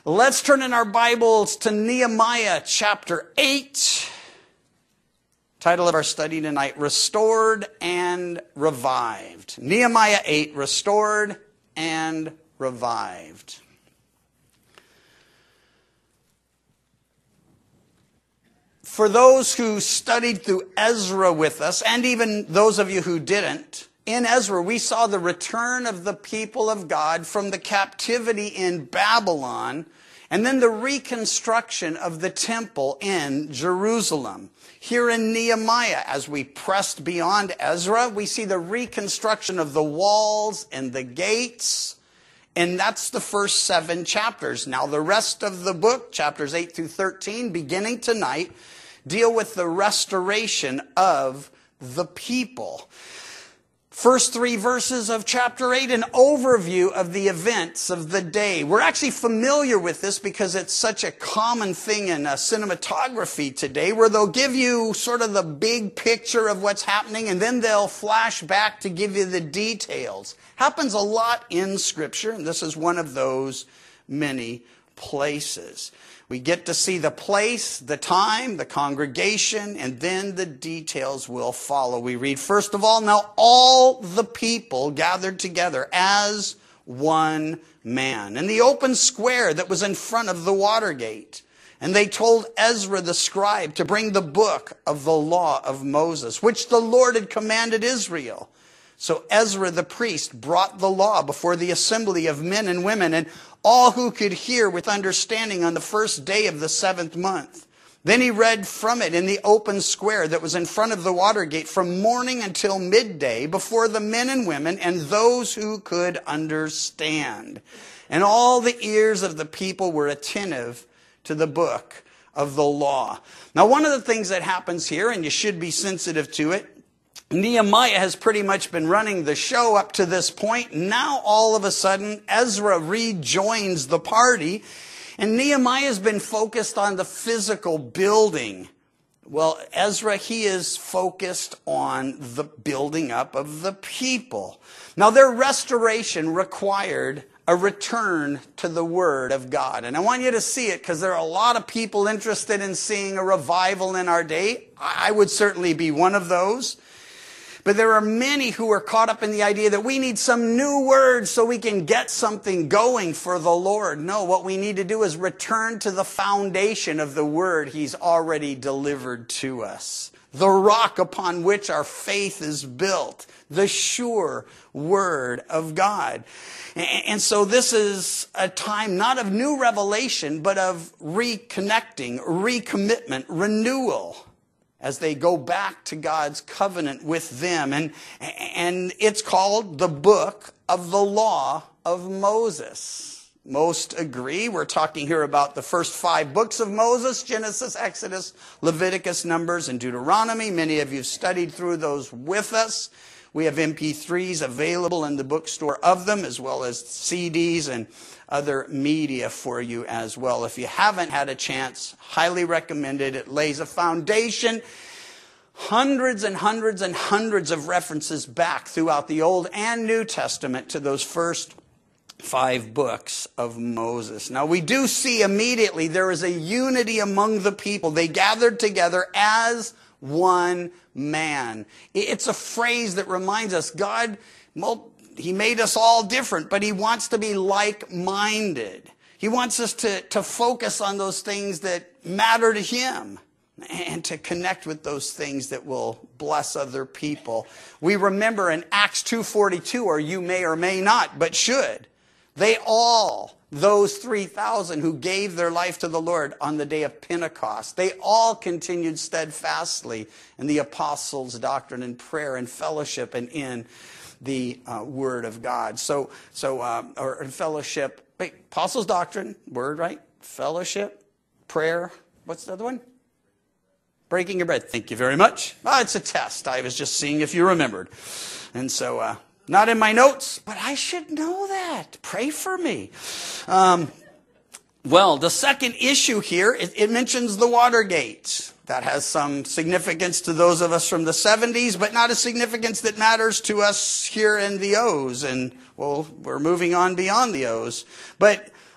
Let's turn in our Bibles to Nehemiah chapter 8. Title of our study tonight, Restored and Revived. Nehemiah 8, Restored and Revived. For those who studied through Ezra with us, and even those of you who didn't, in Ezra we saw the return of the people of God from the captivity in Babylon, and then the reconstruction of the temple in Jerusalem. Here in Nehemiah, as we pressed beyond Ezra, we see the reconstruction of the walls and the gates, and that's the first 7 chapters. Now the rest of the book, chapters 8 through 13, beginning tonight, deal with the restoration of the people. First 3 verses of chapter 8, an overview of the events of the day. We're actually familiar with this because it's such a common thing in cinematography today, where they'll give you sort of the big picture of what's happening and then they'll flash back to give you the details. Happens a lot in Scripture, and this is one of those many places. We get to see the place, the time, the congregation, and then the details will follow. We read, first of all, now all the people gathered together as one man in the open square that was in front of the water gate. And they told Ezra the scribe to bring the book of the law of Moses, which the Lord had commanded Israel. So Ezra the priest brought the law before the assembly of men and women and all who could hear with understanding on the first day of the 7th month. Then he read from it in the open square that was in front of the water gate from morning until midday before the men and women and those who could understand. And all the ears of the people were attentive to the book of the law. Now, one of the things that happens here, and you should be sensitive to it, Nehemiah has pretty much been running the show up to this point. Now, all of a sudden, Ezra rejoins the party, and Nehemiah has been focused on the physical building. Well, Ezra, he is focused on the building up of the people. Now, their restoration required a return to the Word of God. And I want you to see it because there are a lot of people interested in seeing a revival in our day. I would certainly be one of those. But there are many who are caught up in the idea that we need some new word so we can get something going for the Lord. No, what we need to do is return to the foundation of the word He's already delivered to us. The rock upon which our faith is built. The sure word of God. And so this is a time not of new revelation, but of reconnecting, recommitment, renewal, as they go back to God's covenant with them. And it's called the book of the law of Moses. Most agree. We're talking here about the first 5 books of Moses, Genesis, Exodus, Leviticus, Numbers, and Deuteronomy. Many of you have studied through those with us. We have MP3s available in the bookstore of them, as well as CDs and other media for you as well. If you haven't had a chance, highly recommended. It lays a foundation. Hundreds and hundreds and hundreds of references back throughout the Old and New Testament to those first 5 books of Moses. Now we do see immediately there is a unity among the people. They gathered together as one man. It's a phrase that reminds us God, well, He made us all different, but He wants to be like-minded. He wants us to focus on those things that matter to Him and to connect with those things that will bless other people. We remember in Acts 2:42, or you may or may not, but should, they all, those 3,000 who gave their life to the Lord on the day of Pentecost, they all continued steadfastly in the apostles' doctrine and prayer and fellowship and in the Word of God. Or fellowship, apostles' doctrine, Word, right? Fellowship, prayer, what's the other one? Breaking your bread. Thank you very much. It's a test. I was just seeing if you remembered. And so, not in my notes, but I should know that. Pray for me. Well, the second issue here, it mentions the Watergate. That has some significance to those of us from the 70s, but not a significance that matters to us here in the O's. And, well, we're moving on beyond the O's. But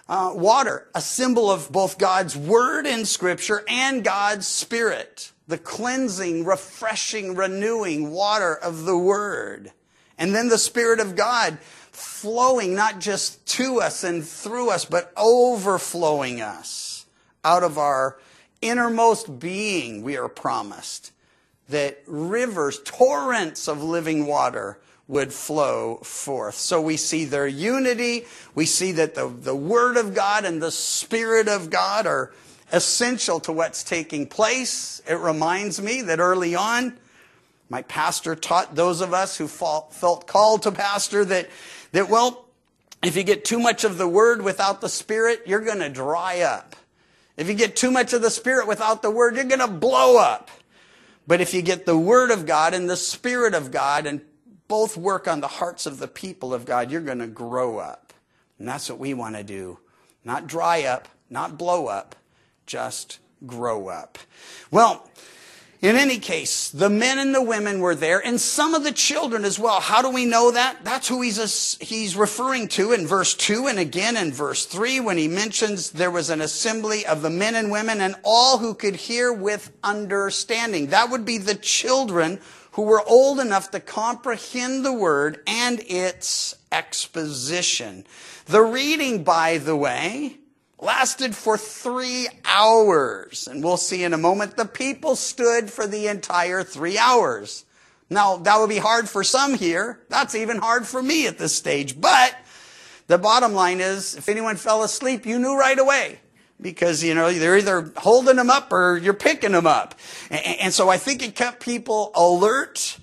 Water, a symbol of both God's word in Scripture and God's Spirit. The cleansing, refreshing, renewing water of the word. And then the Spirit of God flowing not just to us and through us, but overflowing us out of our innermost being. We are promised that rivers, torrents of living water would flow forth. So we see their unity. We see that the Word of God and the Spirit of God are essential to what's taking place. It reminds me that early on, my pastor taught those of us who felt called to pastor that well, if you get too much of the Word without the Spirit, you're going to dry up. If you get too much of the Spirit without the Word, you're going to blow up. But if you get the Word of God and the Spirit of God and both work on the hearts of the people of God, you're going to grow up. And that's what we want to do. Not dry up, not blow up, just grow up. Well, in any case, the men and the women were there, and some of the children as well. How do we know that? That's who he's referring to in verse 2 and again in verse 3 when he mentions there was an assembly of the men and women and all who could hear with understanding. That would be the children who were old enough to comprehend the word and its exposition. The reading, by the way, lasted for 3 hours. And we'll see in a moment, the people stood for the entire 3 hours. Now, that would be hard for some here. That's even hard for me at this stage. But the bottom line is, if anyone fell asleep, you knew right away. Because, they're either holding them up or you're picking them up. And so I think it kept people alert.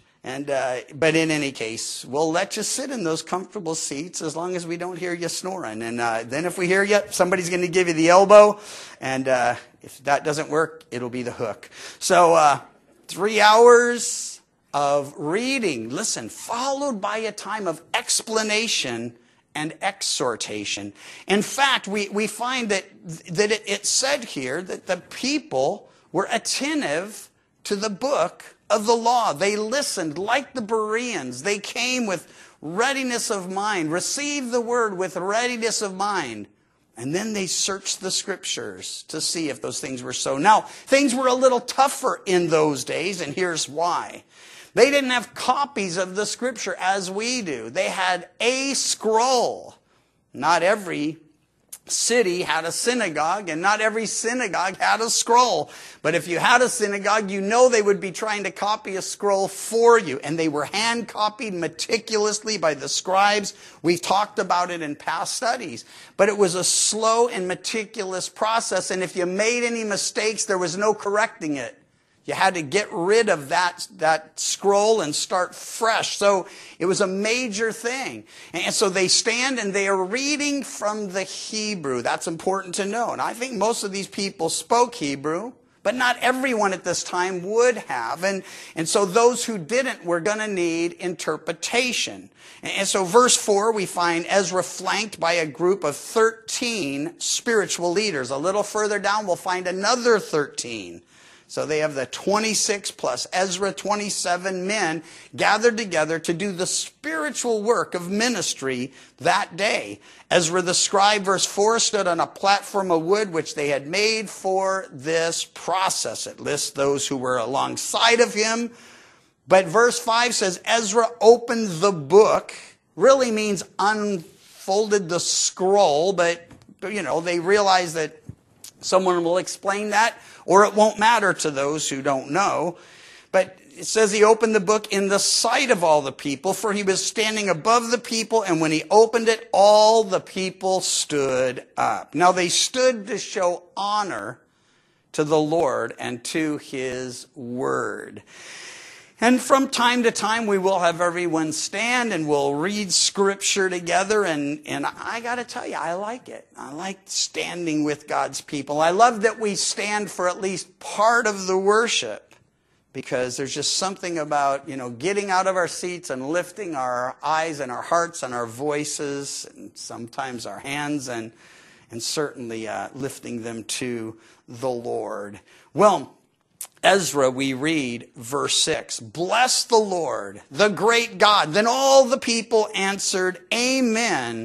But in any case, we'll let you sit in those comfortable seats as long as we don't hear you snoring. And then if we hear you, somebody's going to give you the elbow. And if that doesn't work, it'll be the hook. So 3 hours of reading, listen, followed by a time of explanation and exhortation. In fact, we find that it said here that the people were attentive to the book of the law. They listened like the Bereans. They came with readiness of mind, received the word with readiness of mind, and then they searched the scriptures to see if those things were so. Now, things were a little tougher in those days, and here's why. They didn't have copies of the scripture as we do. They had a scroll. Not every city had a synagogue, and not every synagogue had a scroll. But if you had a synagogue, they would be trying to copy a scroll for you. And they were hand copied meticulously by the scribes. We've talked about it in past studies. But it was a slow and meticulous process. And if you made any mistakes, there was no correcting it. You had to get rid of that scroll and start fresh. So it was a major thing. And so they stand and they are reading from the Hebrew. That's important to know. And I think most of these people spoke Hebrew, but not everyone at this time would have. And so those who didn't were going to need interpretation. And so verse 4, we find Ezra flanked by a group of 13 spiritual leaders. A little further down, we'll find another 13. So they have the 26 plus Ezra, 27 men gathered together to do the spiritual work of ministry that day. Ezra the scribe, verse 4, stood on a platform of wood which they had made for this process. It lists those who were alongside of him. But verse 5 says Ezra opened the book. Really means unfolded the scroll, but they realized that someone will explain that, or it won't matter to those who don't know. But it says he opened the book in the sight of all the people, for he was standing above the people, and when he opened it, all the people stood up. Now they stood to show honor to the Lord and to his word. And from time to time, we will have everyone stand and we'll read scripture together. And I got to tell you, I like it. I like standing with God's people. I love that we stand for at least part of the worship, because there's just something about, getting out of our seats and lifting our eyes and our hearts and our voices and sometimes our hands and certainly lifting them to the Lord. Well, Ezra, we read verse 6, "Bless the Lord, the great God." Then all the people answered, "Amen,"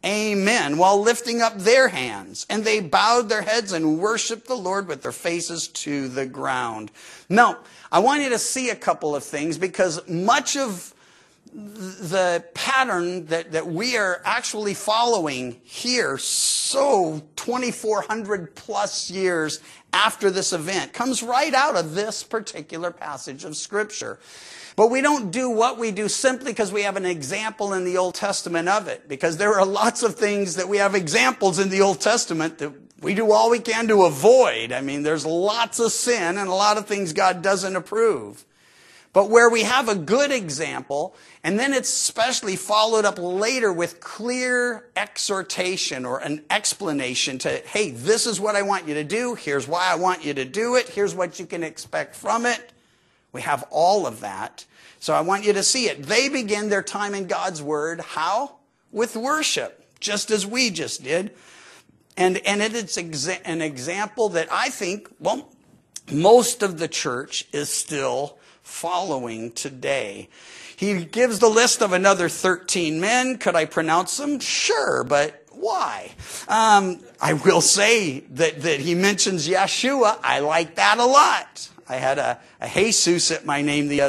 Amen, while lifting up their hands. And they bowed their heads and worshiped the Lord with their faces to the ground. Now, I want you to see a couple of things, because much of the pattern that we are actually following here, so 2,400 plus years after this event, comes right out of this particular passage of Scripture. But we don't do what we do simply because we have an example in the Old Testament of it, because there are lots of things that we have examples in the Old Testament that we do all we can to avoid. I mean, there's lots of sin and a lot of things God doesn't approve. But where we have a good example, and then it's especially followed up later with clear exhortation or an explanation to, hey, this is what I want you to do. Here's why I want you to do it. Here's what you can expect from it. We have all of that. So I want you to see it. They begin their time in God's Word. How? With worship, just as we just did. And it's an example that I think, well, most of the church is still following today. He gives the list of another 13 men. Could I pronounce them? Sure, but why? I will say that he mentions Yeshua. I like that a lot. I had a Jesus at my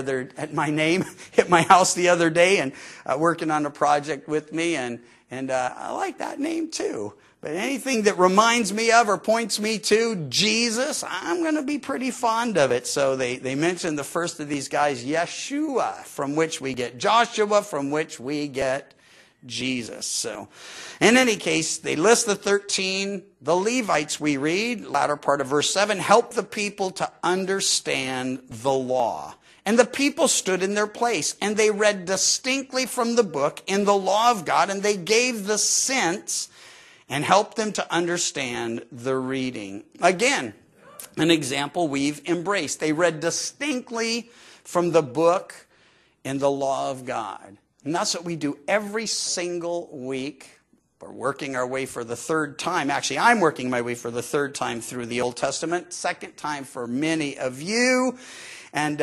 house the other day, and working on a project with me, and I like that name too. But anything that reminds me of or points me to Jesus, I'm going to be pretty fond of it. So they mention the first of these guys, Yeshua, from which we get Joshua, from which we get Jesus. So in any case, they list the 13. The Levites, we read, latter part of verse 7, help the people to understand the law. And the people stood in their place, and they read distinctly from the book in the law of God, and they gave the sense and helped them to understand the reading. Again, an example we've embraced. They read distinctly from the book in the law of God. And that's what we do every single week. We're working our way for the third time. Actually, I'm working my way for the third time through the Old Testament. Second time for many of you. And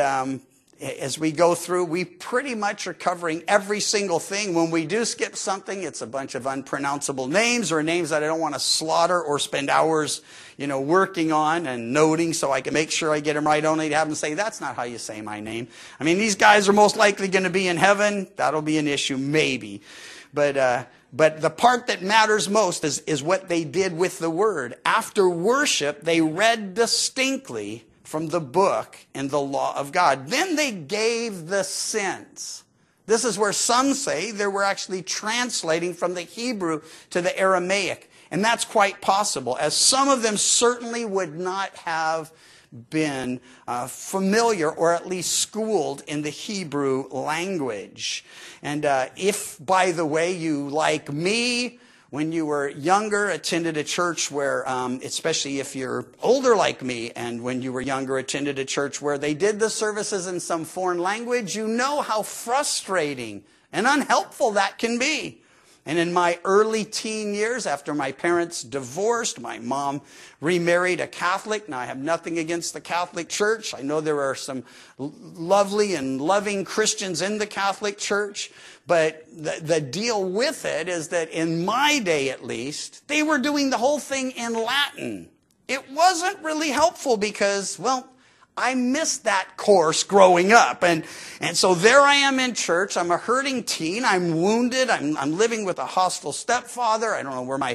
as we go through, we pretty much are covering every single thing. When we do skip something, it's a bunch of unpronounceable names or names that I don't want to slaughter or spend hours, working on and noting so I can make sure I get them right, only to have them say, that's not how you say my name. I mean, these guys are most likely going to be in heaven. That'll be an issue, maybe. But the part that matters most is what they did with the word. After worship, they read distinctly from the book and the law of God. Then they gave the sense. This is where some say they were actually translating from the Hebrew to the Aramaic. And that's quite possible, as some of them certainly would not have been familiar or at least schooled in the Hebrew language. And if, by the way, you, like me, when you were younger, attended a church where, especially if you're older like me, and when you were younger, attended a church where they did the services in some foreign language, you know how frustrating and unhelpful that can be. And in my early teen years, after my parents divorced, my mom remarried a Catholic. Now, I have nothing against the Catholic Church. I know there are some lovely and loving Christians in the Catholic Church. But the deal with it is that in my day, at least, they were doing the whole thing in Latin. It wasn't really helpful because, well, I missed that course growing up. And so there I am in church. I'm a hurting teen. I'm wounded. I'm living with a hostile stepfather. I don't know where my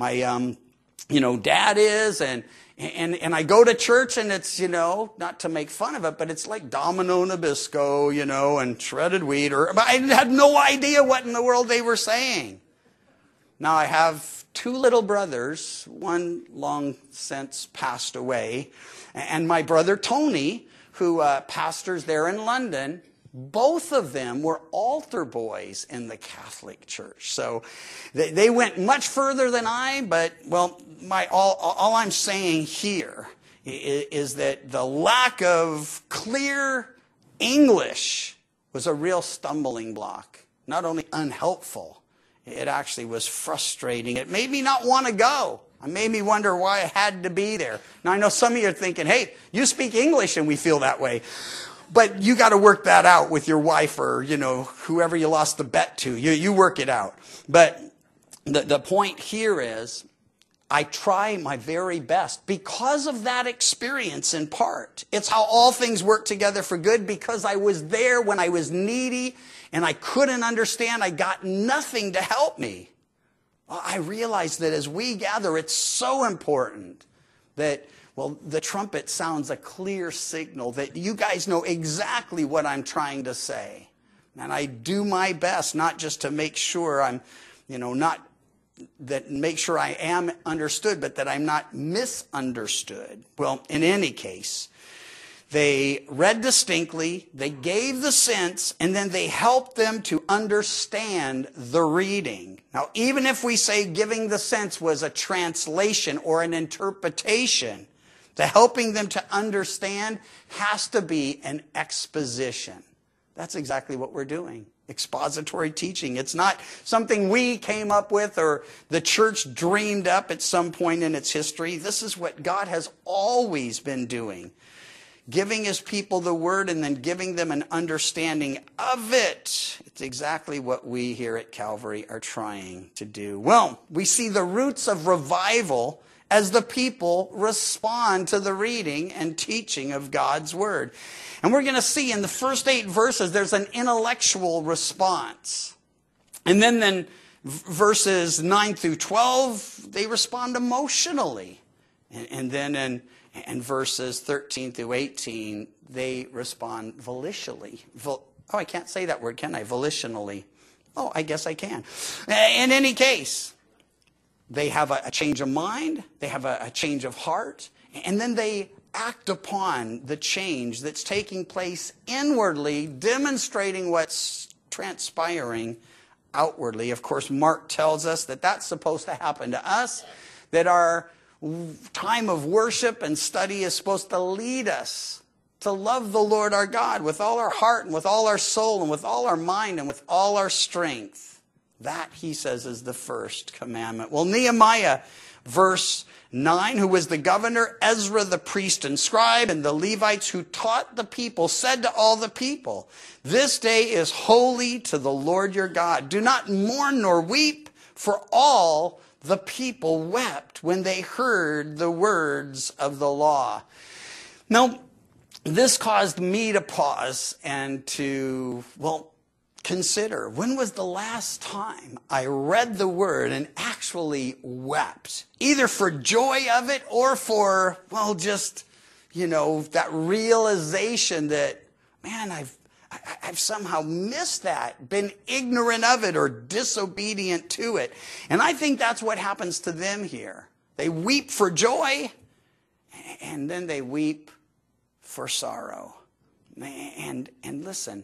dad is. And I go to church, and it's, not to make fun of it, but it's like Domino Nabisco, and shredded wheat. But I had no idea what in the world they were saying. Now, I have two little brothers. One long since passed away. And my brother Tony, who pastors there in London, both of them were altar boys in the Catholic Church. So they went much further than I, but, well, all I'm saying here is that the lack of clear English was a real stumbling block. Not only unhelpful, it actually was frustrating. It made me not want to go. It made me wonder why I had to be there. Now, I know some of you are thinking, hey, you speak English and we feel that way. But you got to work that out with your wife or, whoever you lost the bet to. You work it out. But the point here is, I try my very best because of that experience in part. It's how all things work together for good, because I was there when I was needy and I couldn't understand. I got nothing to help me. I realize that as we gather, it's so important that, well, the trumpet sounds a clear signal that you guys know exactly what I'm trying to say. And I do my best, not just to make sure I'm, make sure I am understood, but that I'm not misunderstood. Well, in any case, they read distinctly, they gave the sense, and then they helped them to understand the reading. Now, even if we say giving the sense was a translation or an interpretation, the helping them to understand has to be an exposition. That's exactly what we're doing. Expository teaching. It's not something we came up with or the church dreamed up at some point in its history. This is what God has always been doing. Giving his people the word and then giving them an understanding of it. It's exactly what we here at Calvary are trying to do. Well, we see the roots of revival as the people respond to the reading and teaching of God's word. And we're going to see in the first 8 verses, there's an intellectual response. And then verses 9 through 12, they respond emotionally. And then in verses 13 through 18, they respond volitionally. I can't say that word, can I? Volitionally. Oh, I guess I can. In any case, they have a change of mind, they have a change of heart, and then they act upon the change that's taking place inwardly, demonstrating what's transpiring outwardly. Of course, Mark tells us that that's supposed to happen to us, that our time of worship and study is supposed to lead us to love the Lord our God with all our heart and with all our soul and with all our mind and with all our strength. That, he says, is the first commandment. Well, Nehemiah, verse 9, who was the governor, Ezra the priest and scribe, and the Levites who taught the people, said to all the people, "This day is holy to the Lord your God. Do not mourn nor weep," for all the people wept when they heard the words of the law. Now, this caused me to pause and to, consider, when was the last time I read the word and actually wept? Either for joy of it or for, just, that realization that, man, I've somehow missed that, been ignorant of it or disobedient to it. And I think that's what happens to them here. They weep for joy, and then they weep for sorrow. And listen,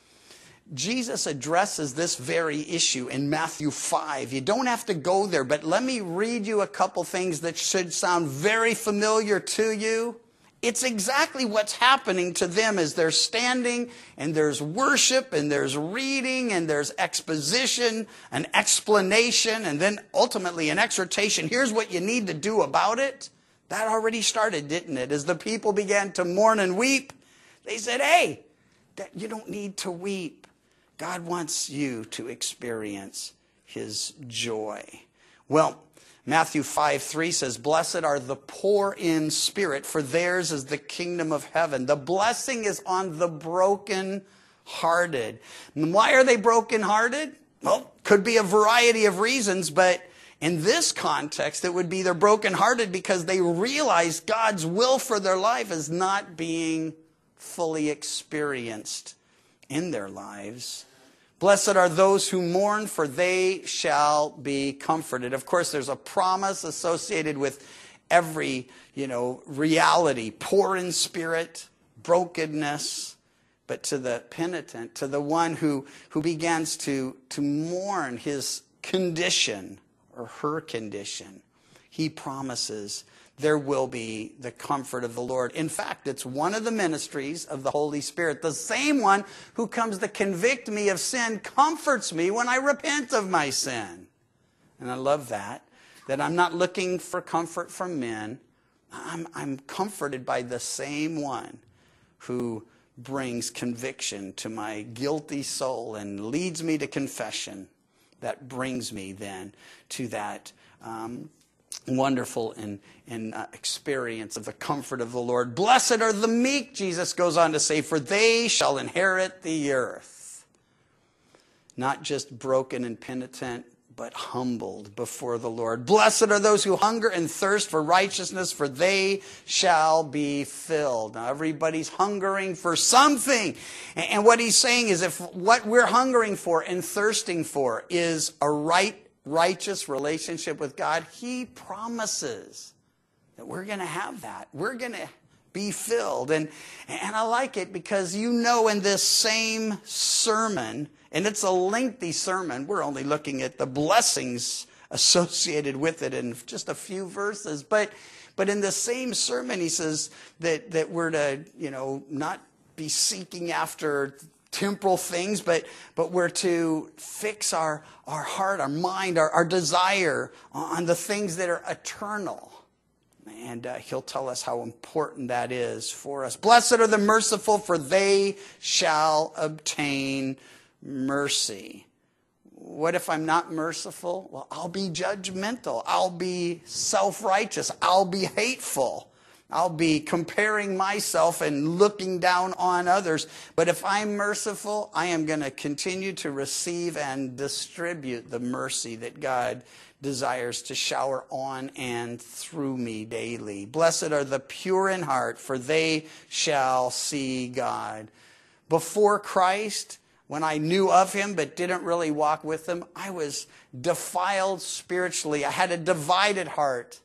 Jesus addresses this very issue in Matthew 5. You don't have to go there, but let me read you a couple things that should sound very familiar to you. It's exactly what's happening to them as they're standing, and there's worship, and there's reading, and there's exposition, an explanation, and then ultimately an exhortation. Here's what you need to do about it. That already started, didn't it? As the people began to mourn and weep, they said, hey, you don't need to weep. God wants you to experience his joy. Well, Matthew 5:3 says, "Blessed are the poor in spirit, for theirs is the kingdom of heaven." The blessing is on the broken-hearted. And why are they broken-hearted? Well, could be a variety of reasons, but in this context, it would be they're broken-hearted because they realize God's will for their life is not being fully experienced in their lives. Blessed are those who mourn, for they shall be comforted. Of course, there's a promise associated with every, reality. Poor in spirit, brokenness. But to the penitent, to the one who begins to mourn his condition or her condition, he promises there will be the comfort of the Lord. In fact, it's one of the ministries of the Holy Spirit. The same one who comes to convict me of sin comforts me when I repent of my sin. And I love that I'm not looking for comfort from men. I'm comforted by the same one who brings conviction to my guilty soul and leads me to confession. that brings me then to that wonderful and experience of the comfort of the Lord. Blessed are the meek, Jesus goes on to say, for they shall inherit the earth. Not just broken and penitent, but humbled before the Lord. Blessed are those who hunger and thirst for righteousness, for they shall be filled. Now everybody's hungering for something. And what he's saying is, if what we're hungering for and thirsting for is a righteous relationship with God, he promises that we're going to have that. We're going to be filled. And I like it because in this same sermon, and it's a lengthy sermon, we're only looking at the blessings associated with it in just a few verses, but in the same sermon he says that we're to, not be seeking after temporal things, but we're to fix our heart, our mind, our desire on the things that are eternal. And he'll tell us how important that is for us. Blessed are the merciful, for they shall obtain mercy. What if I'm not merciful? Well, I'll be judgmental. I'll be self-righteous. I'll be hateful. I'll be comparing myself and looking down on others. But if I'm merciful, I am going to continue to receive and distribute the mercy that God desires to shower on and through me daily. Blessed are the pure in heart, for they shall see God. Before Christ, when I knew of him but didn't really walk with him, I was defiled spiritually. I had a divided heart.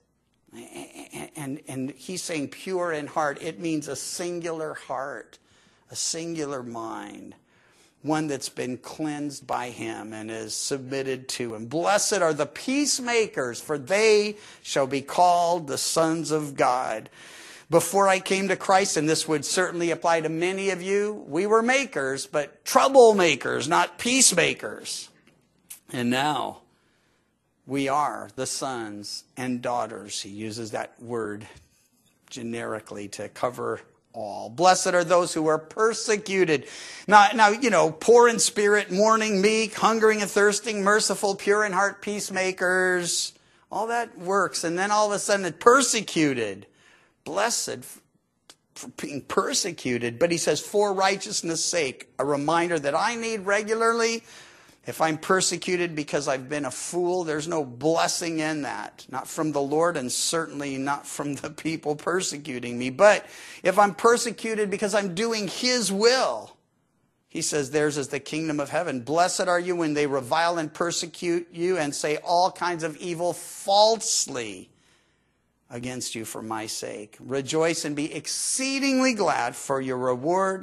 And he's saying pure in heart. It means a singular heart, a singular mind, one that's been cleansed by him and is submitted to him. Blessed are the peacemakers, for they shall be called the sons of God. Before I came to Christ, and this would certainly apply to many of you, we were makers, but troublemakers, not peacemakers. And now we are the sons and daughters. He uses that word generically to cover all. Blessed are those who are persecuted. Now, poor in spirit, mourning, meek, hungering and thirsting, merciful, pure in heart, peacemakers. All that works. And then all of a sudden it's persecuted. Blessed for being persecuted. But he says, for righteousness' sake, a reminder that I need regularly. If I'm persecuted because I've been a fool, there's no blessing in that. Not from the Lord and certainly not from the people persecuting me. But if I'm persecuted because I'm doing his will, he says theirs is the kingdom of heaven. Blessed are you when they revile and persecute you and say all kinds of evil falsely against you for my sake. Rejoice and be exceedingly glad, for your reward,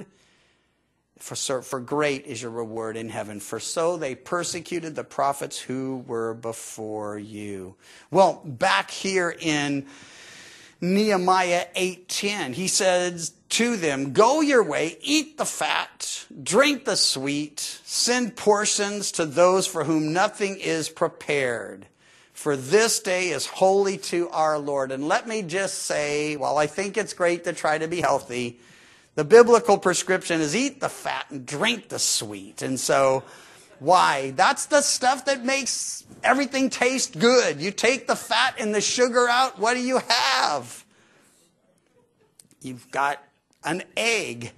for great is your reward in heaven. For so they persecuted the prophets who were before you. Well, back here in Nehemiah 8:10, he says to them, go your way, eat the fat, drink the sweet, send portions to those for whom nothing is prepared. For this day is holy to our Lord. And let me just say, while I think it's great to try to be healthy, the biblical prescription is eat the fat and drink the sweet. And so, why? That's the stuff that makes everything taste good. You take the fat and the sugar out, what do you have? You've got an egg,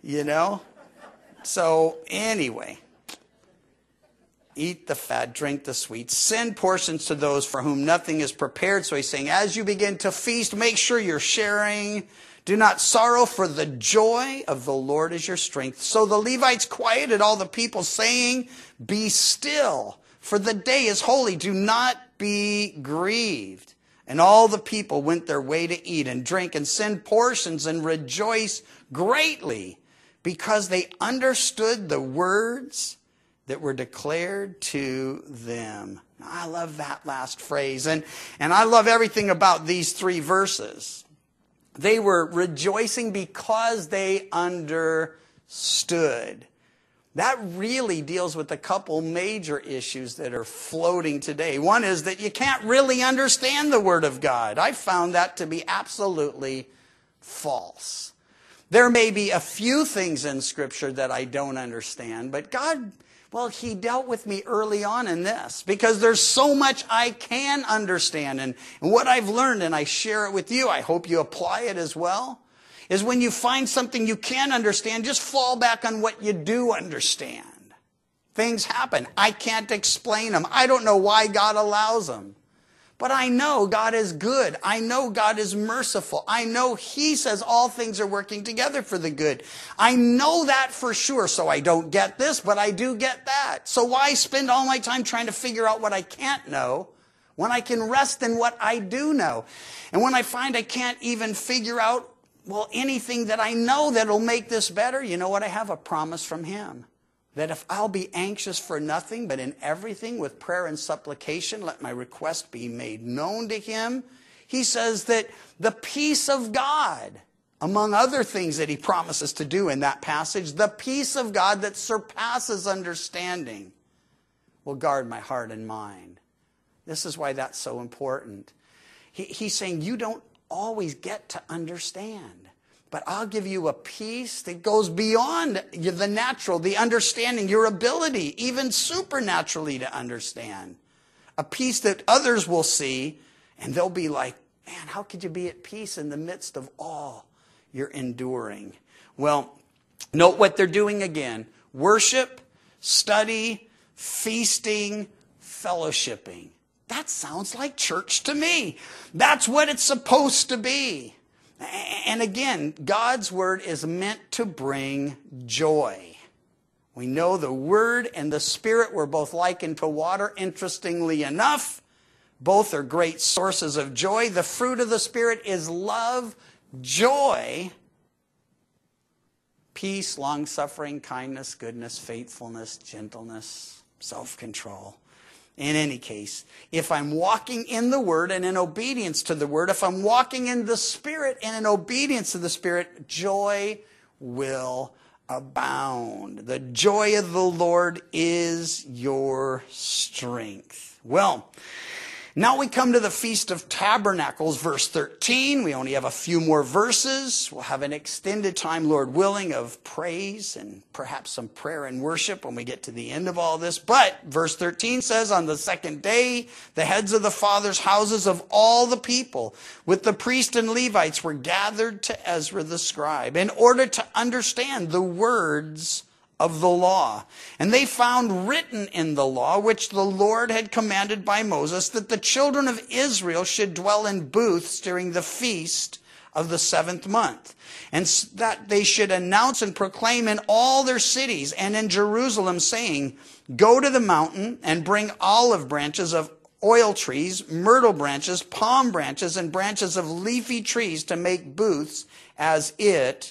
So anyway, eat the fat, drink the sweet, send portions to those for whom nothing is prepared. So he's saying, as you begin to feast, make sure you're sharing. Do not sorrow, for the joy of the Lord is your strength. So the Levites quieted all the people, saying, be still, for the day is holy. Do not be grieved. And all the people went their way to eat and drink and send portions and rejoice greatly, because they understood the words that were declared to them. I love that last phrase. And I love everything about these three verses. They were rejoicing because they understood. That really deals with a couple major issues that are floating today. One is that you can't really understand the Word of God. I found that to be absolutely false. There may be a few things in Scripture that I don't understand, but God Well, he dealt with me early on in this because there's so much I can understand. And what I've learned, and I share it with you, I hope you apply it as well, is when you find something you can understand, just fall back on what you do understand. Things happen. I can't explain them. I don't know why God allows them. But I know God is good. I know God is merciful. I know he says all things are working together for the good. I know that for sure. So I don't get this, but I do get that. So why spend all my time trying to figure out what I can't know when I can rest in what I do know? And when I find I can't even figure out, well, anything that I know that'll make this better, you know what? I have a promise from him. That if I'll be anxious for nothing, but in everything with prayer and supplication, let my request be made known to him. He says that the peace of God, among other things that he promises to do in that passage, the peace of God that surpasses understanding will guard my heart and mind. This is why that's so important. He's saying you don't always get to understand. But I'll give you a peace that goes beyond the natural, the understanding, your ability, even supernaturally to understand. A peace that others will see, and they'll be like, man, how could you be at peace in the midst of all you're enduring? Well, note what they're doing again. Worship, study, feasting, fellowshipping. That sounds like church to me. That's what it's supposed to be. And again, God's word is meant to bring joy. We know the word and the spirit were both likened to water, interestingly enough. Both are great sources of joy. The fruit of the spirit is love, joy, peace, long-suffering, kindness, goodness, faithfulness, gentleness, self-control. In any case, if I'm walking in the Word and in obedience to the Word, if I'm walking in the Spirit and in obedience to the Spirit, joy will abound. The joy of the Lord is your strength. Well, now we come to the Feast of Tabernacles, verse 13. We only have a few more verses. We'll have an extended time, Lord willing, of praise and perhaps some prayer and worship when we get to the end of all this. But verse 13 says, on the second day, the heads of the fathers' houses of all the people, with the priests and Levites, were gathered to Ezra the scribe in order to understand the words of the law. And they found written in the law, which the Lord had commanded by Moses, that the children of Israel should dwell in booths during the feast of the 7th month, and that they should announce and proclaim in all their cities and in Jerusalem, saying, go to the mountain and bring olive branches of oil trees, myrtle branches, palm branches, and branches of leafy trees to make booths, as it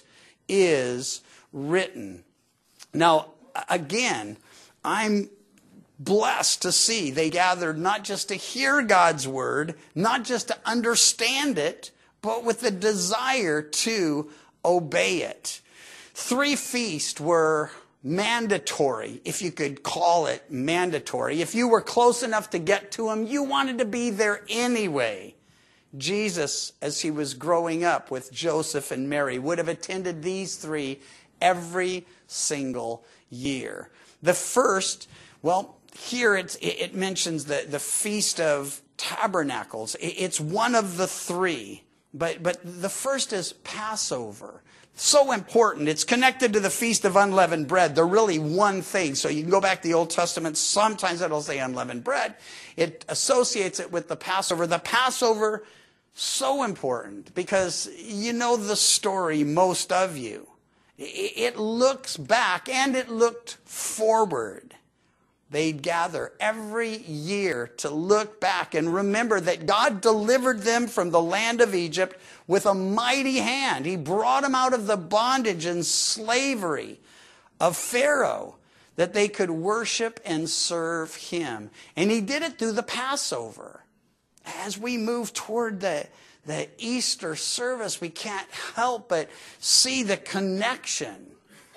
is written. Now, again, I'm blessed to see they gathered not just to hear God's word, not just to understand it, but with a desire to obey it. 3 feasts were mandatory, if you could call it mandatory. If you were close enough to get to them, you wanted to be there anyway. Jesus, as he was growing up with Joseph and Mary, would have attended these 3 every single year. The first, well, here it mentions the Feast of Tabernacles. It's one of the 3, but the first is Passover. So important. It's connected to the Feast of Unleavened Bread. They're really one thing. So you can go back to the Old Testament. Sometimes it'll say unleavened bread. It associates it with the Passover. The Passover, so important because you know the story, most of you. It looks back and it looked forward. They'd gather every year to look back and remember that God delivered them from the land of Egypt with a mighty hand. He brought them out of the bondage and slavery of Pharaoh, that they could worship and serve him. And he did it through the Passover. As we move toward the Easter service, we can't help but see the connection.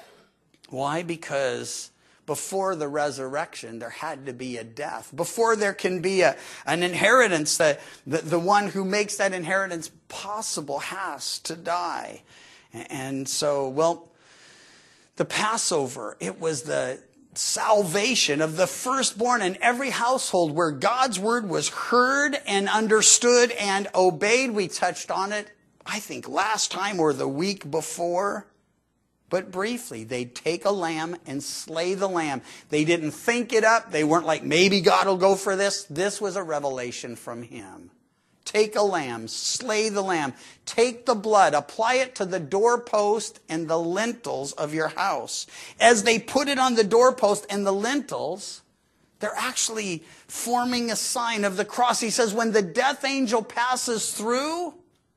Why? Because before the resurrection, there had to be a death. Before there can be an inheritance, the one who makes that inheritance possible has to die. And so, well, the Passover, it was the salvation of the firstborn in every household where God's word was heard and understood and obeyed. We touched on it, I think, last time or the week before. But briefly, they'd take a lamb and slay the lamb. They didn't think it up. They weren't like, maybe God will go for this. This was a revelation from him. Take a lamb, slay the lamb, take the blood, apply it to the doorpost and the lintels of your house. As they put it on the doorpost and the lintels, they're actually forming a sign of the cross. He says, when the death angel passes through,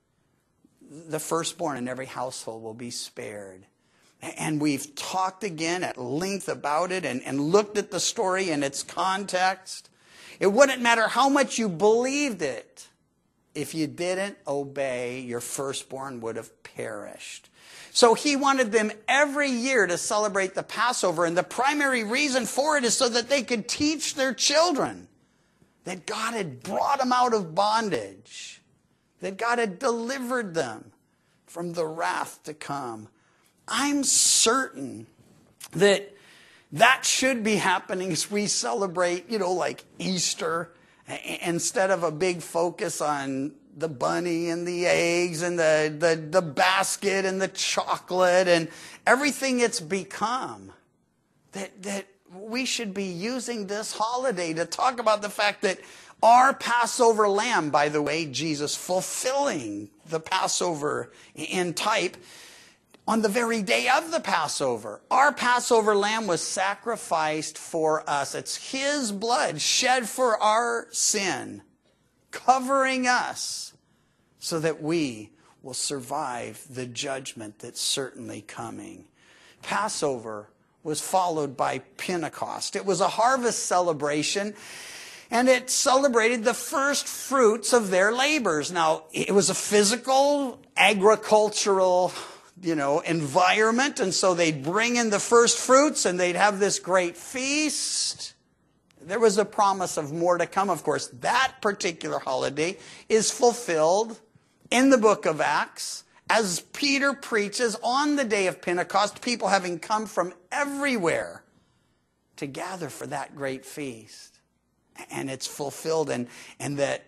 the firstborn in every household will be spared. And we've talked again at length about it and looked at the story in its context. It wouldn't matter how much you believed it. If you didn't obey, your firstborn would have perished. So he wanted them every year to celebrate the Passover. And the primary reason for it is so that they could teach their children that God had brought them out of bondage, that God had delivered them from the wrath to come. I'm certain that that should be happening as we celebrate, like Easter, instead of a big focus on the bunny and the eggs and the basket and the chocolate and everything it's become. That we should be using this holiday to talk about the fact that our Passover lamb, by the way, Jesus fulfilling the Passover in type, on the very day of the Passover, our Passover lamb was sacrificed for us. It's his blood shed for our sin, covering us so that we will survive the judgment that's certainly coming. Passover was followed by Pentecost. It was a harvest celebration, and it celebrated the first fruits of their labors. Now, it was a physical, agricultural environment. And so they'd bring in the first fruits and they'd have this great feast. There was a promise of more to come, of course. That particular holiday is fulfilled in the book of Acts as Peter preaches on the day of Pentecost, people having come from everywhere to gather for that great feast. And it's fulfilled and that,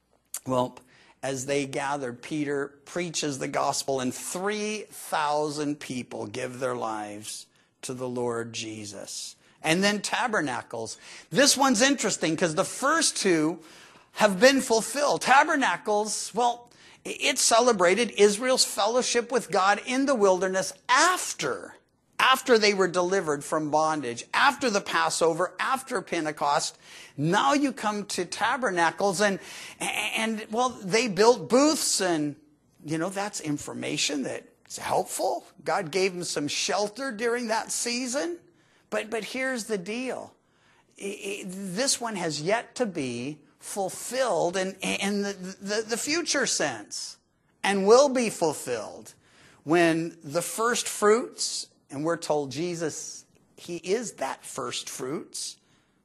as they gathered, Peter preaches the gospel and 3,000 people give their lives to the Lord Jesus. And then Tabernacles. This one's interesting because the first two have been fulfilled. Tabernacles, it celebrated Israel's fellowship with God in the wilderness after they were delivered from bondage, after the Passover, after Pentecost. Now you come to Tabernacles and they built booths and, that's information that's helpful. God gave them some shelter during that season. But here's the deal. This one has yet to be fulfilled in the future sense and will be fulfilled when the first fruits, and we're told Jesus, he is that first fruits.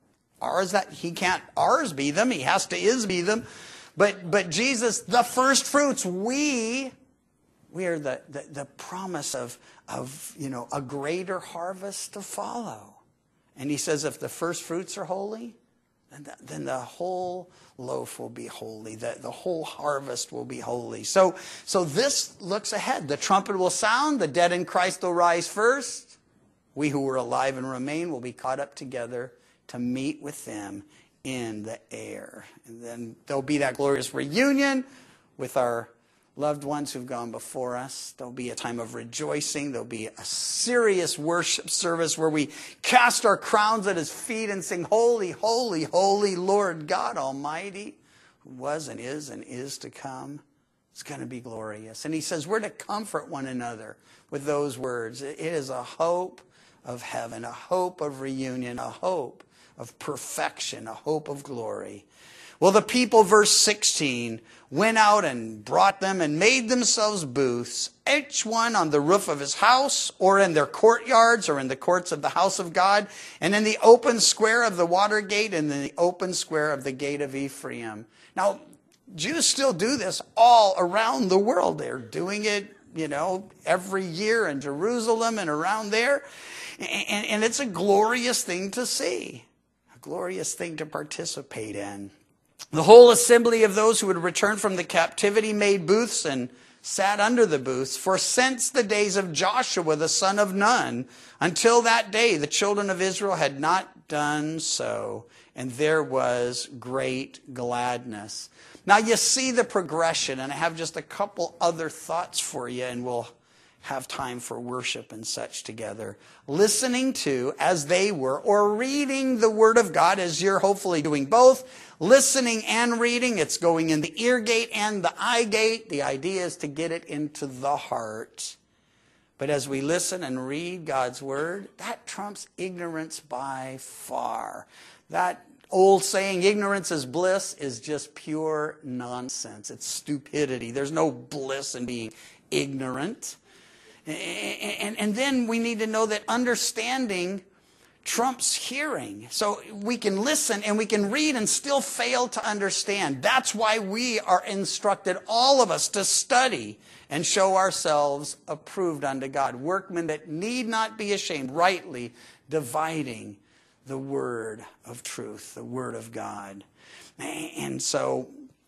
He can't ours be them. He has to be them. But Jesus, the first fruits, we are the promise of a greater harvest to follow. And he says, if the first fruits are holy, then the whole loaf will be holy. The whole harvest will be holy. So this looks ahead. The trumpet will sound. The dead in Christ will rise first. We who are alive and remain will be caught up together to meet with them in the air. And then there'll be that glorious reunion with our loved ones who've gone before us. There'll be a time of rejoicing. There'll be a serious worship service where we cast our crowns at his feet and sing, holy, holy, holy Lord God Almighty, who was and is to come. It's going to be glorious. And he says we're to comfort one another with those words. It is a hope of heaven, a hope of reunion, a hope of perfection, a hope of glory. Well, the people, verse 16, went out and brought them and made themselves booths, each one on the roof of his house, or in their courtyards, or in the courts of the house of God, and in the open square of the water gate, and in the open square of the gate of Ephraim. Now, Jews still do this all around the world. They're doing it, every year in Jerusalem and around there. And it's a glorious thing to see, a glorious thing to participate in. The whole assembly of those who had returned from the captivity made booths and sat under the booths. For since the days of Joshua the son of Nun, until that day, the children of Israel had not done so, and there was great gladness. Now you see the progression, and I have just a couple other thoughts for you, and we'll have time for worship and such together. Listening to, as they were, or reading the Word of God, as you're hopefully doing both. Listening and reading, it's going in the ear gate and the eye gate. The idea is to get it into the heart. But as we listen and read God's Word, that trumps ignorance by far. That old saying, ignorance is bliss, is just pure nonsense. It's stupidity. There's no bliss in being ignorant. And then we need to know that understanding trumps hearing. So we can listen and we can read and still fail to understand. That's why we are instructed, all of us, to study and show ourselves approved unto God. Workmen that need not be ashamed, rightly dividing the word of truth, the word of God. And so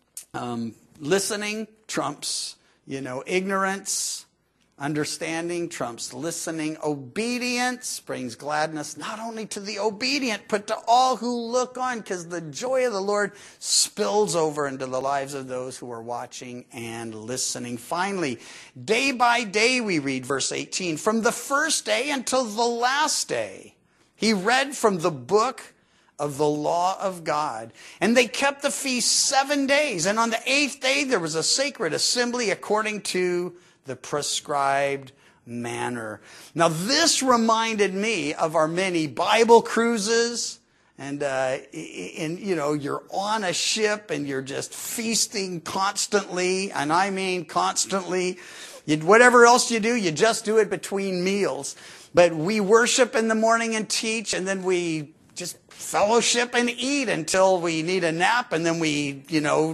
listening trumps, ignorance. Understanding trumps listening. Obedience brings gladness not only to the obedient, but to all who look on, because the joy of the Lord spills over into the lives of those who are watching and listening. Finally, day by day, we read verse 18, from the first day until the last day, he read from the book of the law of God. And they kept the feast 7 days. And on the 8th day, there was a sacred assembly according to the prescribed manner. Now this reminded me of our many Bible cruises, and you're on a ship and you're just feasting constantly, and I mean constantly. Whatever else you do, you just do it between meals. But we worship in the morning and teach, and then we just fellowship and eat until we need a nap, and then we,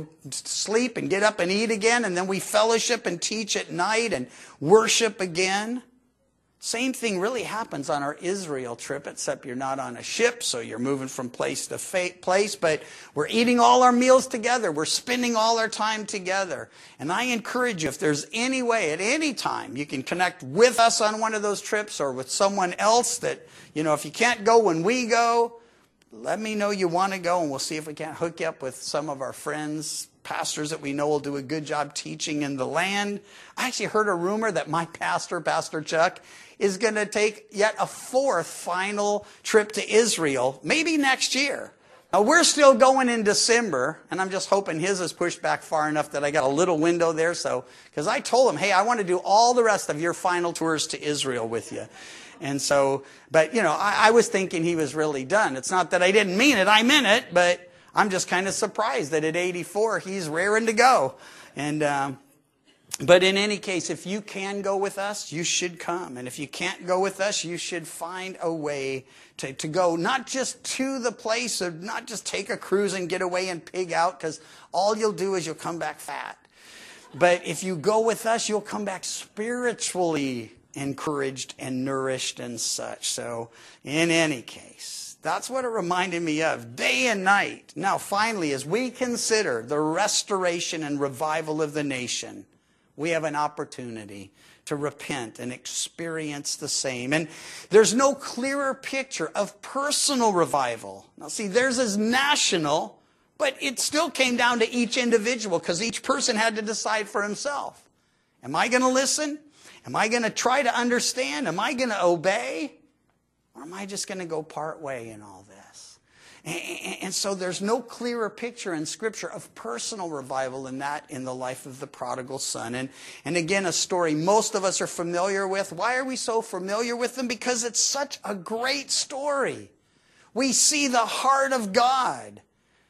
sleep and get up and eat again, and then we fellowship and teach at night and worship again. Same thing really happens on our Israel trip, except you're not on a ship, so you're moving from place to place, but we're eating all our meals together. We're spending all our time together. And I encourage you, if there's any way at any time you can connect with us on one of those trips or with someone else that, if you can't go when we go, let me know you want to go, and we'll see if we can't hook you up with some of our friends, pastors that we know will do a good job teaching in the land. I actually heard a rumor that my pastor, Pastor Chuck, is going to take yet a 4th final trip to Israel, maybe next year. Now, we're still going in December, and I'm just hoping his is pushed back far enough that I got a little window there. Because I told him, hey, I want to do all the rest of your final tours to Israel with you. And so, but, I was thinking he was really done. It's not that I didn't mean it. I meant it, but I'm just kind of surprised that at 84, he's raring to go. And, but in any case, if you can go with us, you should come. And if you can't go with us, you should find a way to go, not just to the place, or not just take a cruise and get away and pig out, because all you'll do is you'll come back fat. But if you go with us, you'll come back spiritually encouraged and nourished and such. So in any case, that's what it reminded me of, day and night. Now finally, as we consider the restoration and revival of the nation, we have an opportunity to repent and experience the same. And there's no clearer picture of personal revival. Now see, theirs is national, but it still came down to each individual, because each person had to decide for himself. Am I going to listen? Am I going to try to understand? Am I going to obey? Or am I just going to go part way in all this? And so there's no clearer picture in Scripture of personal revival than that in the life of the prodigal son. And again, a story most of us are familiar with. Why are we so familiar with them? Because it's such a great story. We see the heart of God.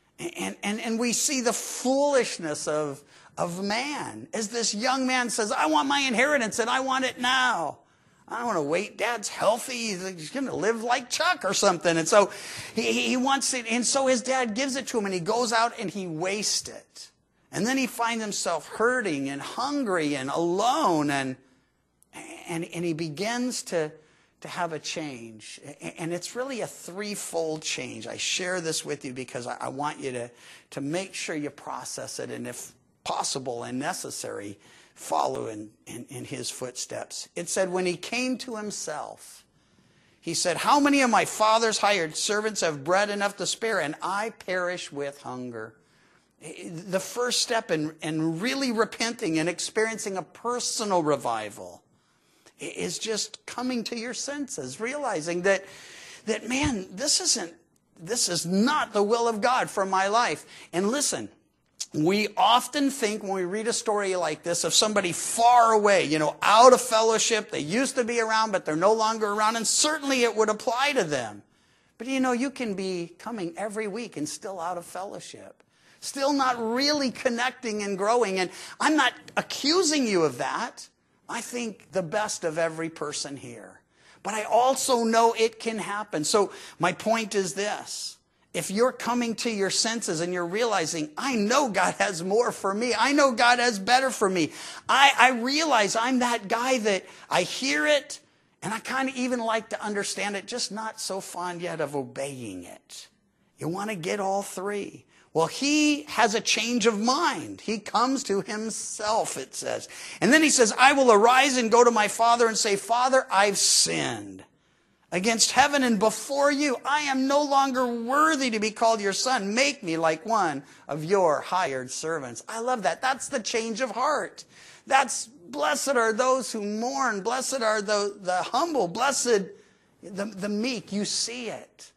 And we see the foolishness of man. As this young man says, I want my inheritance and I want it now. I don't want to wait. Dad's healthy. He's going to live like Chuck or something. And so he wants it. And so his dad gives it to him, and he goes out and he wastes it. And then he finds himself hurting and hungry and alone. And he begins to to have a change. And it's really a threefold change. I share this with you because I want you to make sure you process it, and if possible and necessary, follow in his footsteps. It said, when he came to himself, he said, how many of my father's hired servants have bread enough to spare, and I perish with hunger? The first step in really repenting and experiencing a personal revival is just coming to your senses, realizing that man, this is not the will of God for my life. And listen, we often think when we read a story like this of somebody far away, out of fellowship, they used to be around, but they're no longer around, and certainly it would apply to them. But you can be coming every week and still out of fellowship, still not really connecting and growing. And I'm not accusing you of that. I think the best of every person here. But I also know it can happen. So my point is this. If you're coming to your senses and you're realizing, I know God has more for me. I know God has better for me. I realize I'm that guy that I hear it, and I kind of even like to understand it, just not so fond yet of obeying it. You want to get all three. Well, he has a change of mind. He comes to himself, it says. And then he says, I will arise and go to my father and say, Father, I've sinned against heaven and before you. I am no longer worthy to be called your son. Make me like one of your hired servants. I love that. That's the change of heart. That's blessed are those who mourn. Blessed are the humble. Blessed the meek. You see it.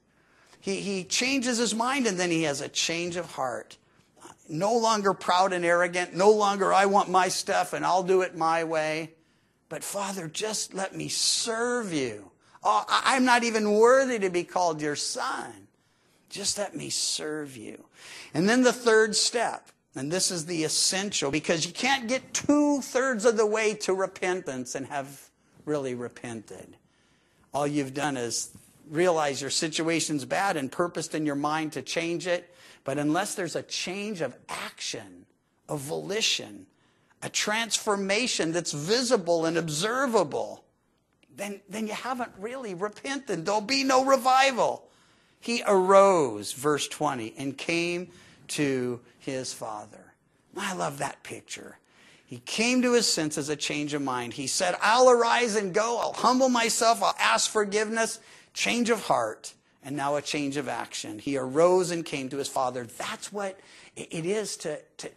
He changes his mind, and then he has a change of heart. No longer proud and arrogant. No longer I want my stuff and I'll do it my way. But Father, just let me serve you. Oh, I'm not even worthy to be called your son. Just let me serve you. And then the third step, and this is the essential, because you can't get 2/3 of the way to repentance and have really repented. All you've done is realize your situation's bad and purposed in your mind to change it. But unless there's a change of action, of volition, a transformation that's visible and observable, then you haven't really repented. There'll be no revival. He arose, verse 20, and came to his father. I love that picture. He came to his senses, a change of mind. He said, I'll arise and go. I'll humble myself. I'll ask forgiveness. Change of heart, and now a change of action. He arose and came to his father. That's what it is to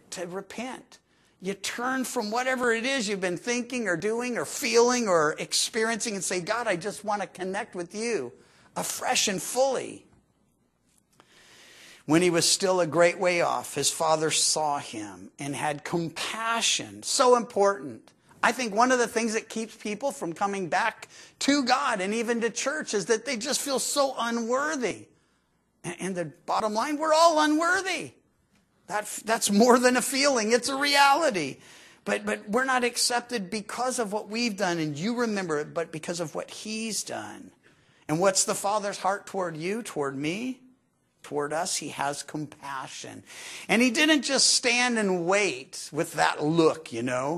repent. You turn from whatever it is you've been thinking or doing or feeling or experiencing and say, God, I just want to connect with you afresh and fully. When he was still a great way off, his father saw him and had compassion. So important. I think one of the things that keeps people from coming back to God and even to church is that they just feel so unworthy. And the bottom line, we're all unworthy. That's more than a feeling. It's a reality. But we're not accepted because of what we've done, and you remember it, but because of what he's done. And what's the Father's heart toward you, toward me, toward us? He has compassion. And he didn't just stand and wait with that look,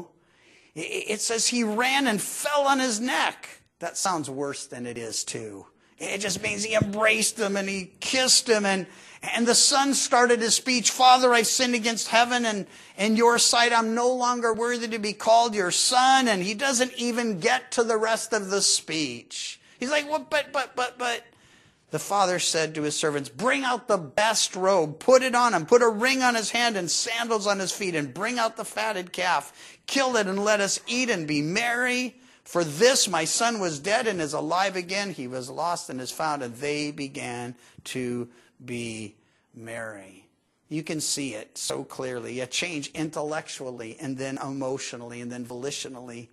It says he ran and fell on his neck. That sounds worse than it is, too. It just means he embraced him and he kissed him. And the son started his speech, Father, I've sinned against heaven and in your sight. I'm no longer worthy to be called your son. And he doesn't even get to the rest of the speech. He's like, well, but. The father said to his servants, bring out the best robe, put it on him, put a ring on his hand and sandals on his feet, and bring out the fatted calf, kill it and let us eat and be merry. For this my son was dead and is alive again. He was lost and is found. And they began to be merry. You can see it so clearly. A change intellectually and then emotionally and then volitionally.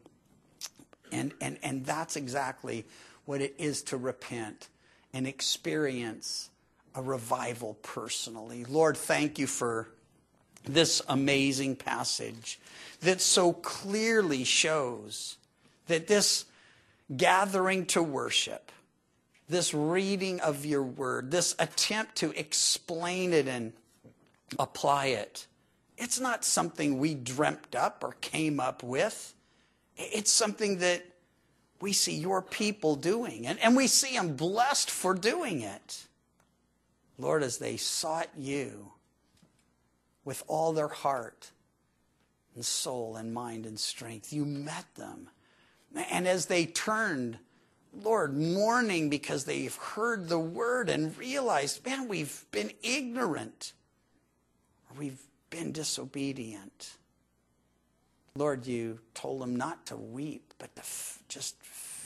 And that's exactly what it is to repent and experience a revival personally. Lord, thank you for this amazing passage that so clearly shows that this gathering to worship, this reading of your word, this attempt to explain it and apply it, it's not something we dreamt up or came up with. It's something that we see your people doing. And we see them blessed for doing it. Lord, as they sought you with all their heart and soul and mind and strength, you met them. And as they turned, Lord, mourning because they've heard the word and realized, man, we've been ignorant, or we've been disobedient. Lord, you told them not to weep, but to just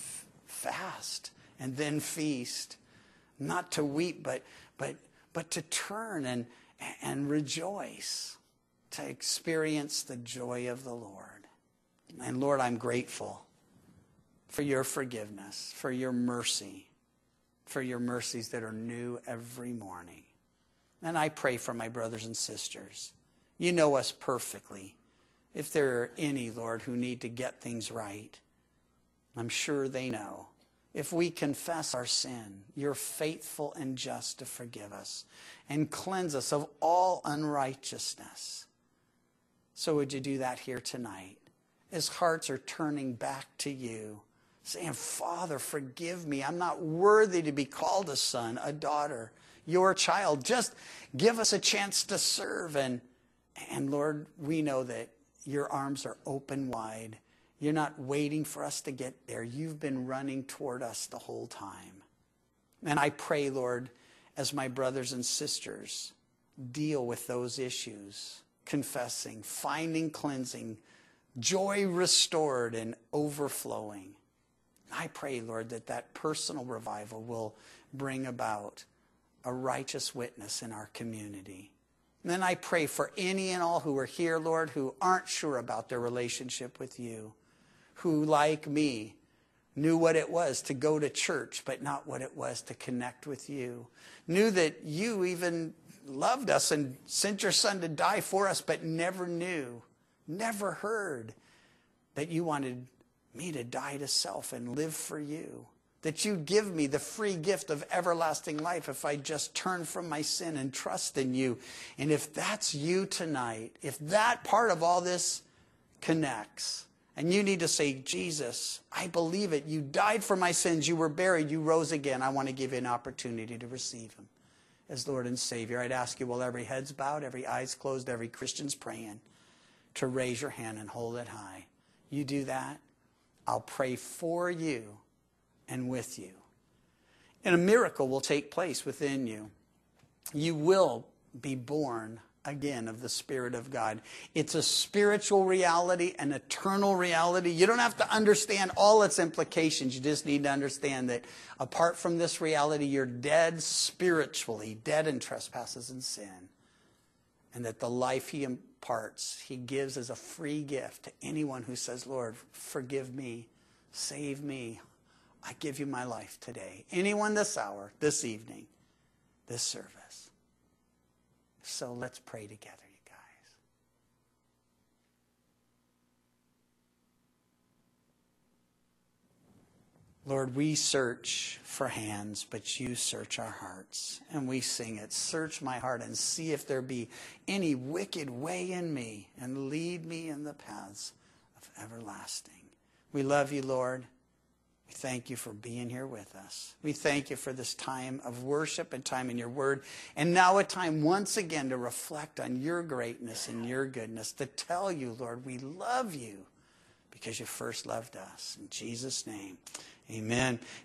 fast and then feast. Not to weep, but to turn and rejoice, to experience the joy of the Lord. And Lord, I'm grateful for your forgiveness, for your mercy, for your mercies that are new every morning. And I pray for my brothers and sisters. You know us perfectly. If there are any, Lord, who need to get things right, I'm sure they know. If we confess our sin, you're faithful and just to forgive us and cleanse us of all unrighteousness. So would you do that here tonight? As hearts are turning back to you, saying, Father, forgive me. I'm not worthy to be called a son, a daughter, your child. Just give us a chance to serve. And Lord, we know that your arms are open wide. You're not waiting for us to get there. You've been running toward us the whole time. And I pray, Lord, as my brothers and sisters deal with those issues, confessing, finding cleansing, joy restored and overflowing, I pray, Lord, that personal revival will bring about a righteous witness in our community. And then I pray for any and all who are here, Lord, who aren't sure about their relationship with you, who, like me, knew what it was to go to church, but not what it was to connect with you, knew that you even loved us and sent your son to die for us, but never knew, never heard that you wanted me to die to self and live for you, that you'd give me the free gift of everlasting life if I just turn from my sin and trust in you. And if that's you tonight, if that part of all this connects, and you need to say, Jesus, I believe it. You died for my sins. You were buried. You rose again. I want to give you an opportunity to receive him as Lord and Savior. I'd ask you, while every head's bowed, every eye's closed, every Christian's praying, to raise your hand and hold it high. You do that, I'll pray for you and with you. And a miracle will take place within you. You will be born again of the Spirit of God. It's a spiritual reality, an eternal reality. You don't have to understand all its implications. You just need to understand that apart from this reality, you're dead spiritually, dead in trespasses and sin. And that the life he imparts, he gives as a free gift to anyone who says, Lord, forgive me, save me. I give you my life today. Anyone this hour, this evening, this service. So let's pray together, you guys. Lord, we search for hands, but you search our hearts. And we sing it, search my heart and see if there be any wicked way in me, and lead me in the paths of everlasting. We love you, Lord. We thank you for being here with us. We thank you for this time of worship and time in your word. And now a time once again to reflect on your greatness and your goodness. To tell you, Lord, we love you because you first loved us. In Jesus' name, amen.